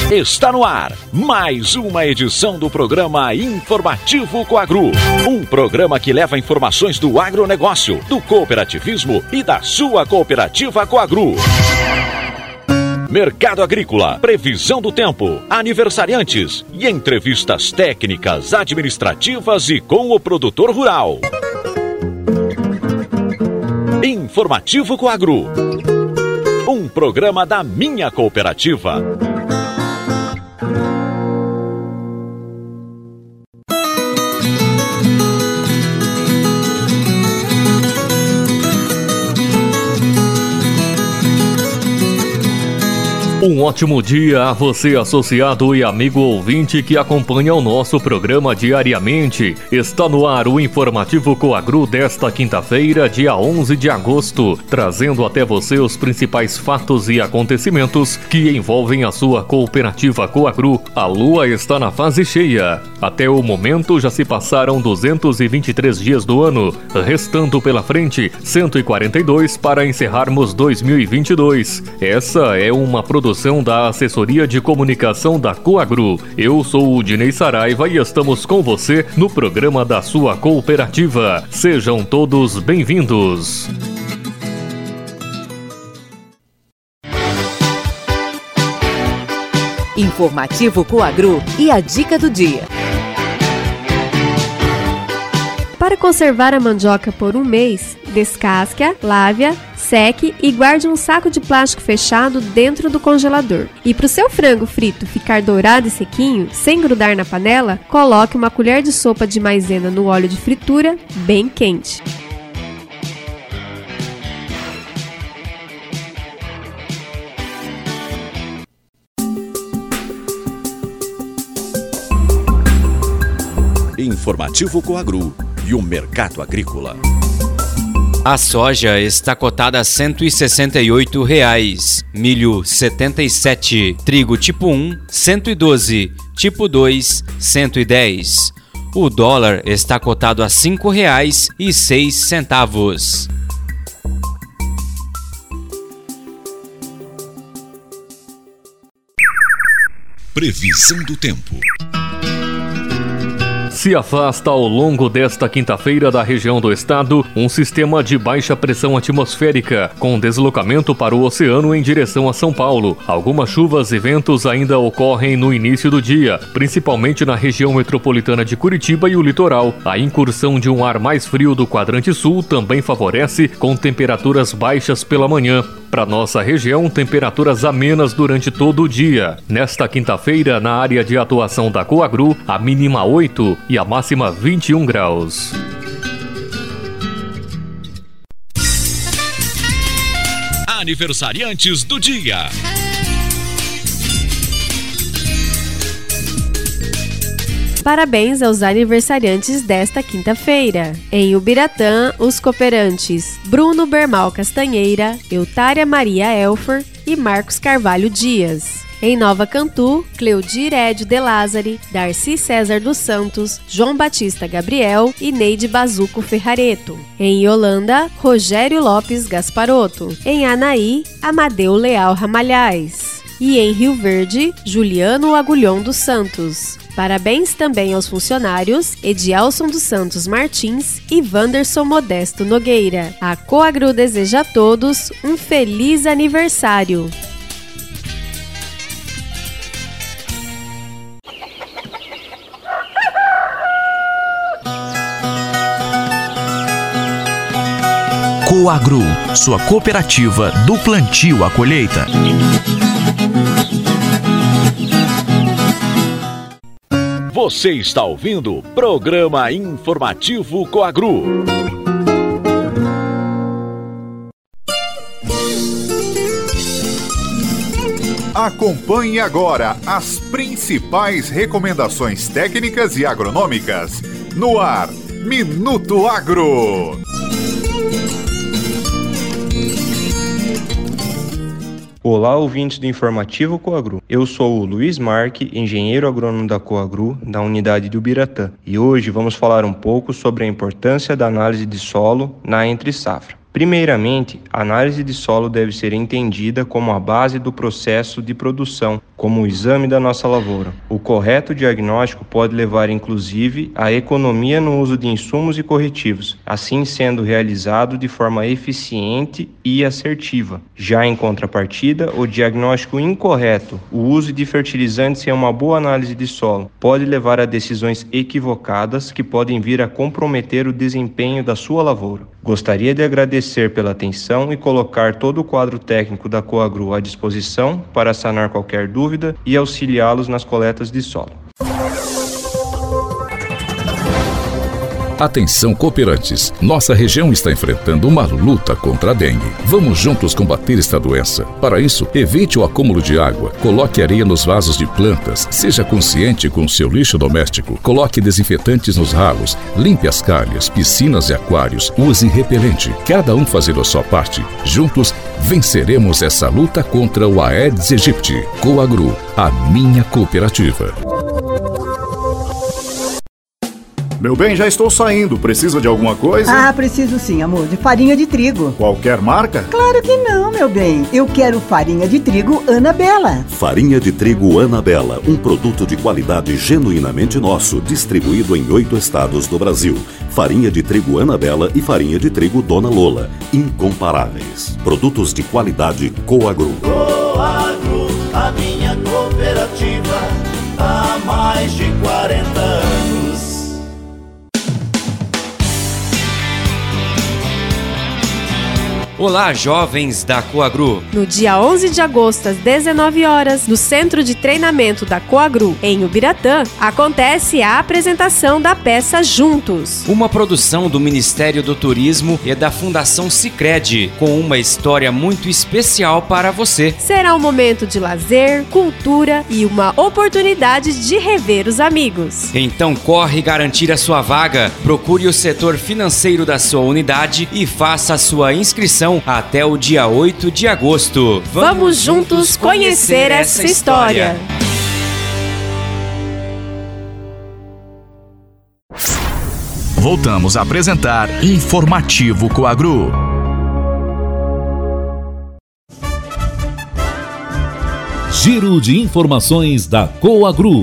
Está no ar mais uma edição do programa Informativo Coagro. Um programa que leva informações do agronegócio, do cooperativismo e da sua cooperativa Coagro. Mercado agrícola, previsão do tempo, aniversariantes e entrevistas técnicas, administrativas e com o produtor rural. Informativo Coagro. Um programa da minha cooperativa. Um ótimo dia a você, associado e amigo ouvinte que acompanha o nosso programa diariamente. Está no ar o Informativo Coagro desta quinta-feira, dia 11 de agosto, trazendo até você os principais fatos e acontecimentos que envolvem a sua cooperativa Coagro. A lua está na fase cheia. Até o momento já se passaram 223 dias do ano, restando pela frente 142 para encerrarmos 2022. Essa é uma produção da Assessoria de Comunicação da Coagro. Eu sou o Dinei Saraiva e estamos com você no programa da sua cooperativa. Sejam todos bem-vindos. Informativo Coagro e a dica do dia. Para conservar a mandioca por um mês, descasque-a, lave-a, seque e guarde um saco de plástico fechado dentro do congelador. E para o seu frango frito ficar dourado e sequinho, sem grudar na panela, coloque uma colher de sopa de maisena no óleo de fritura bem quente. Informativo Coagro e o mercado agrícola. A soja está cotada a R$ 168,00, milho 77, trigo tipo 1, 112, tipo 2, 110. O dólar está cotado a R$ 5,06. Previsão do tempo. Se afasta ao longo desta quinta-feira da região do estado um sistema de baixa pressão atmosférica, com deslocamento para o oceano em direção a São Paulo. Algumas chuvas e ventos ainda ocorrem no início do dia, principalmente na região metropolitana de Curitiba e o litoral. A incursão de um ar mais frio do quadrante sul também favorece, com temperaturas baixas pela manhã. Para nossa região, temperaturas amenas durante todo o dia. Nesta quinta-feira, na área de atuação da Coagro, a mínima 8 e a máxima 21 graus. Aniversariantes do dia. Parabéns aos aniversariantes desta quinta-feira. Em Ubiratã, os cooperantes Bruno Bermal Castanheira, Eutária Maria Elfer e Marcos Carvalho Dias. Em Nova Cantu, Cleudir Edio de Lázari, Darcy César dos Santos, João Batista Gabriel e Neide Bazuco Ferrareto. Em Yolanda, Rogério Lopes Gasparotto. Em Anaí, Amadeu Leal Ramalhais. E em Rio Verde, Juliano Agulhão dos Santos. Parabéns também aos funcionários Edielson dos Santos Martins e Wanderson Modesto Nogueira. A Coagro deseja a todos um feliz aniversário. Coagro, sua cooperativa do plantio à colheita. Você está ouvindo o programa Informativo Coagro. Acompanhe agora as principais recomendações técnicas e agronômicas. No ar, Minuto Agro. Olá, ouvintes do Informativo Coagro. Eu sou o Luiz Marque, engenheiro agrônomo da Coagro, da unidade de Ubiratã. E hoje vamos falar um pouco sobre a importância da análise de solo na entre-safra. Primeiramente, a análise de solo deve ser entendida como a base do processo de produção, como o exame da nossa lavoura. O correto diagnóstico pode levar, inclusive, à economia no uso de insumos e corretivos, assim sendo realizado de forma eficiente e assertiva. Já em contrapartida, o diagnóstico incorreto, o uso de fertilizantes sem uma boa análise de solo, pode levar a decisões equivocadas que podem vir a comprometer o desempenho da sua lavoura. Gostaria de agradecer pela atenção e colocar todo o quadro técnico da Coagru à disposição para sanar qualquer dúvida e auxiliá-los nas coletas de solo. Atenção, cooperantes! Nossa região está enfrentando uma luta contra a dengue. Vamos juntos combater esta doença. Para isso, evite o acúmulo de água, coloque areia nos vasos de plantas, seja consciente com o seu lixo doméstico, coloque desinfetantes nos ralos, limpe as calhas, piscinas e aquários, use repelente. Cada um fazendo a sua parte. Juntos, venceremos essa luta contra o Aedes aegypti. Coagru, a minha cooperativa. Meu bem, já estou saindo. Precisa de alguma coisa? Ah, preciso sim, amor. De farinha de trigo. Qualquer marca? Claro que não, meu bem. Eu quero farinha de trigo Anabela. Farinha de trigo Anabela, um produto de qualidade genuinamente nosso, distribuído em 8 estados do Brasil. Farinha de trigo Anabela e farinha de trigo Dona Lola, incomparáveis. Produtos de qualidade Coagru. Coagru, a minha cooperativa, há mais de 40 anos. Olá, jovens da Coagru! No dia 11 de agosto, às 19 horas, no Centro de Treinamento da Coagru, em Ubiratã, acontece a apresentação da peça Juntos. Uma produção do Ministério do Turismo e da Fundação Sicredi, com uma história muito especial para você. Será um momento de lazer, cultura e uma oportunidade de rever os amigos. Então corre garantir a sua vaga, procure o setor financeiro da sua unidade e faça a sua inscrição até o dia 8 de agosto. Vamos juntos conhecer essa história. Voltamos a apresentar Informativo Coagru. Giro de informações da Coagru.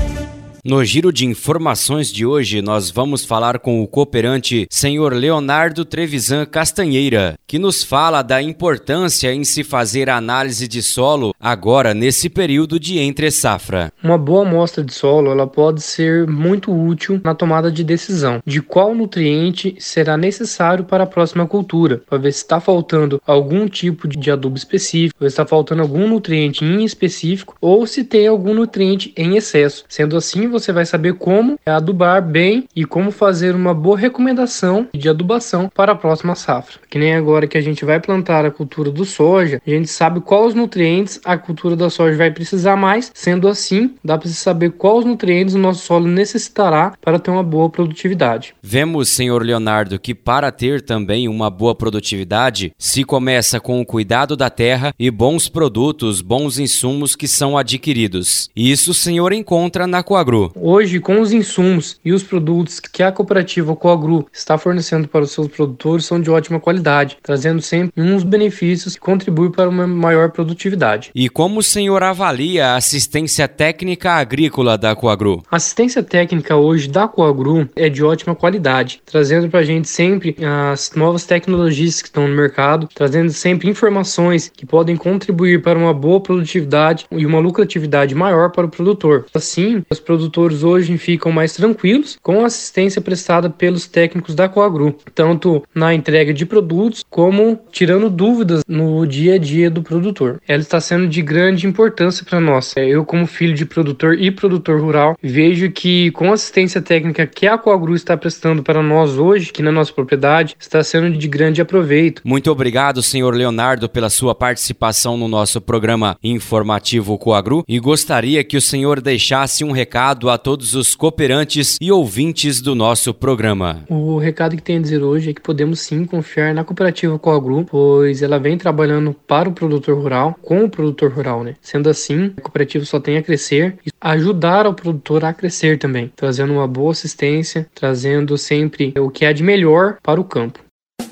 No giro de informações de hoje, nós vamos falar com o cooperante Senhor Leonardo Trevisan Castanheira, que nos fala da importância em se fazer a análise de solo agora nesse período de entre-safra. Uma boa amostra de solo ela pode ser muito útil na tomada de decisão de qual nutriente será necessário para a próxima cultura, para ver se está faltando algum tipo de adubo específico, se está faltando algum nutriente em específico ou se tem algum nutriente em excesso. Sendo assim, você vai saber como adubar bem e como fazer uma boa recomendação de adubação para a próxima safra. Que nem agora que a gente vai plantar a cultura do soja, a gente sabe quais nutrientes a cultura da soja vai precisar mais, sendo assim, dá para saber quais nutrientes o nosso solo necessitará para ter uma boa produtividade. Vemos, senhor Leonardo, que para ter também uma boa produtividade, se começa com o cuidado da terra e bons produtos, bons insumos que são adquiridos. Isso o senhor encontra na Coagru. Hoje, com os insumos e os produtos que a cooperativa Coagru está fornecendo para os seus produtores são de ótima qualidade, trazendo sempre uns benefícios que contribuem para uma maior produtividade. E como o senhor avalia a assistência técnica agrícola da Coagru? A assistência técnica hoje da Coagru é de ótima qualidade, trazendo para a gente sempre as novas tecnologias que estão no mercado, trazendo sempre informações que podem contribuir para uma boa produtividade e uma lucratividade maior para o produtor. Assim, os produtores hoje ficam mais tranquilos com a assistência prestada pelos técnicos da Coagru, tanto na entrega de produtos como tirando dúvidas no dia a dia do produtor. Ela está sendo de grande importância para nós. Eu, como filho de produtor e produtor rural, vejo que com a assistência técnica que a Coagru está prestando para nós hoje, aqui na nossa propriedade, está sendo de grande aproveito. Muito obrigado, senhor Leonardo, pela sua participação no nosso programa informativo Coagru, e gostaria que o senhor deixasse um recado a todos os cooperantes e ouvintes do nosso programa. O recado que tenho a dizer hoje é que podemos sim confiar na cooperativa Coagru, pois ela vem trabalhando para o produtor rural, com o produtor rural, né? Sendo assim, a cooperativa só tem a crescer e ajudar o produtor a crescer também, trazendo uma boa assistência, trazendo sempre o que há de melhor para o campo.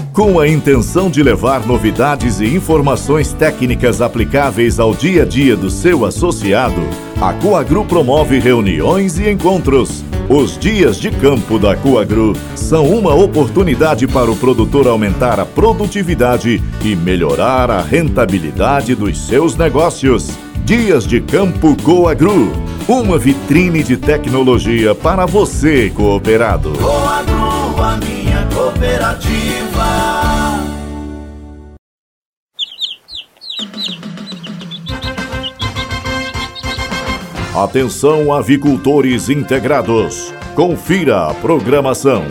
Com a intenção de levar novidades e informações técnicas aplicáveis ao dia a dia do seu associado, a Coagru promove reuniões e encontros. Os dias de campo da Coagru são uma oportunidade para o produtor aumentar a produtividade e melhorar a rentabilidade dos seus negócios. Dias de Campo Coagru, uma vitrine de tecnologia para você, cooperado. Coagru, a minha cooperativa. Atenção, avicultores integrados. Confira a programação.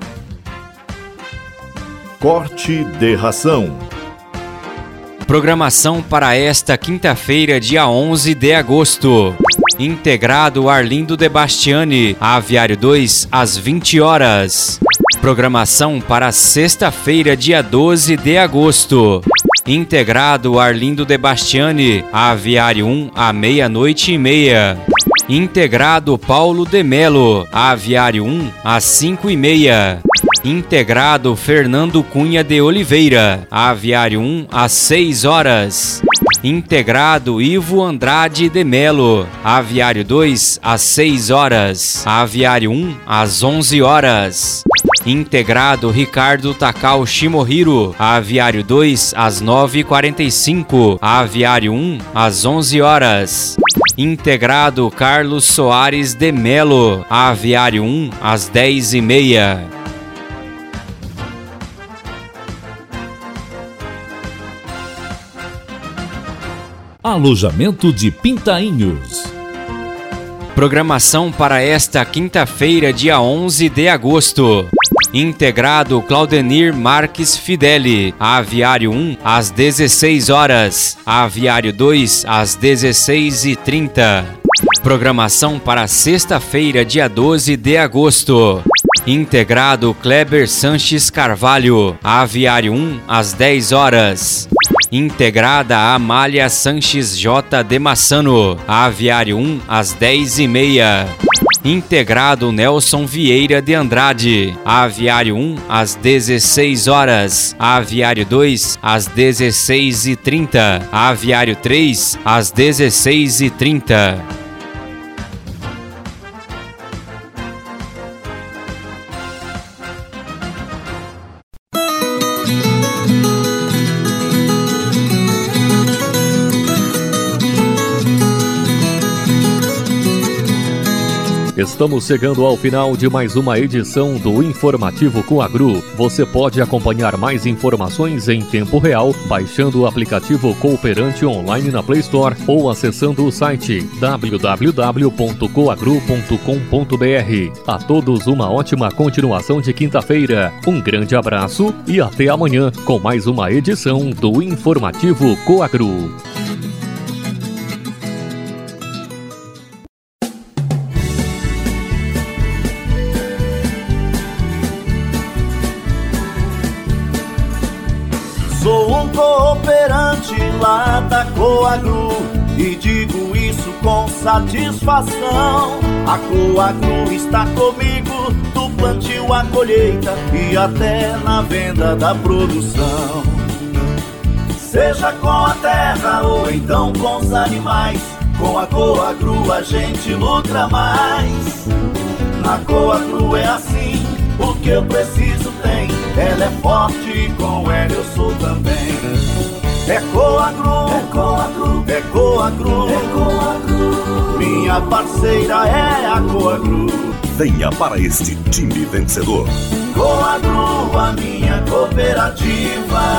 Corte de ração. Programação para esta quinta-feira, dia 11 de agosto. Integrado Arlindo de Bastiani, Aviário 2, às 20 horas. Programação para sexta-feira, dia 12 de agosto. Integrado Arlindo de Bastiani, Aviário 1, à 00:30. Integrado Paulo de Melo, Aviário 1, às 5:30. Integrado Fernando Cunha de Oliveira, Aviário 1, às 6 horas. Integrado Ivo Andrade de Melo, Aviário 2, às 6 horas. Aviário 1, às 11 horas. Integrado Ricardo Takao Shimohiro, Aviário 2, às 9:45. Aviário 1, às 11 horas. Integrado Carlos Soares de Melo, Aviário 1, às 10:30. Alojamento de Pintainhos. Programação para esta quinta-feira, dia 11 de agosto. Integrado Claudenir Marques Fideli, Aviário 1, às 16 horas. Aviário 2, às 16:30. Programação para sexta-feira, dia 12 de agosto. Integrado Kleber Sanches Carvalho, Aviário 1, às 10 horas. Integrada Amália Sanches J. de Massano, Aviário 1, às 10:30. Integrado Nelson Vieira de Andrade, Aviário 1, às 16 horas. Aviário 2, às 16:30. Aviário 3, às 16:30. Estamos chegando ao final de mais uma edição do Informativo Coagru. Você pode acompanhar mais informações em tempo real baixando o aplicativo Cooperante online na Play Store ou acessando o site www.coagru.com.br. A todos uma ótima continuação de quinta-feira. Um grande abraço e até amanhã com mais uma edição do Informativo Coagru. Sou um cooperante lá da Coagru e digo isso com satisfação. A Coagru está comigo do plantio à colheita e até na venda da produção. Seja com a terra ou então com os animais, com a Coagru a gente lucra mais. Na Coagru é assim, o que eu preciso tem. Ela é forte e com ela eu sou também. É Coagru, é Coagru, é Coagru, é Coagru. Minha parceira é a Coagru. Venha para este time vencedor. Coagru, a minha cooperativa.